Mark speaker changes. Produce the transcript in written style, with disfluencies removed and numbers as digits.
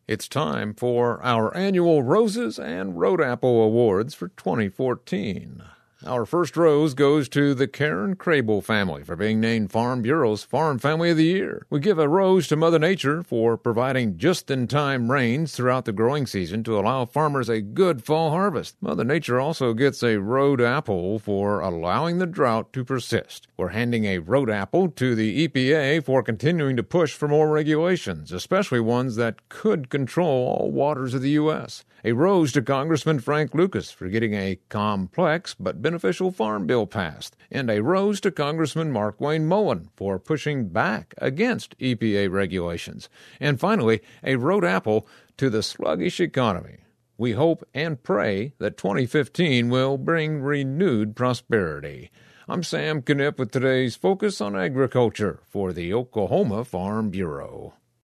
Speaker 1: It's time for our annual Roses and Road Apple Awards for 2014. Our first rose goes to the Karen Crable family for being named Farm Bureau's Farm Family of the Year. We give a rose to Mother Nature for providing just-in-time rains throughout the growing season to allow farmers a good fall harvest. Mother Nature also gets a road apple for allowing the drought to persist. We're handing a road apple to the EPA for continuing to push for more regulations, especially ones that could control all waters of the U.S. A rose to Congressman Frank Lucas for getting a complex but beneficial farm bill passed. And a rose to Congressman Markwayne Mullin for pushing back against EPA regulations. And finally, a road apple to the sluggish economy. We hope and pray that 2015 will bring renewed prosperity. I'm Sam Knipp with today's Focus on Agriculture for the Oklahoma Farm Bureau.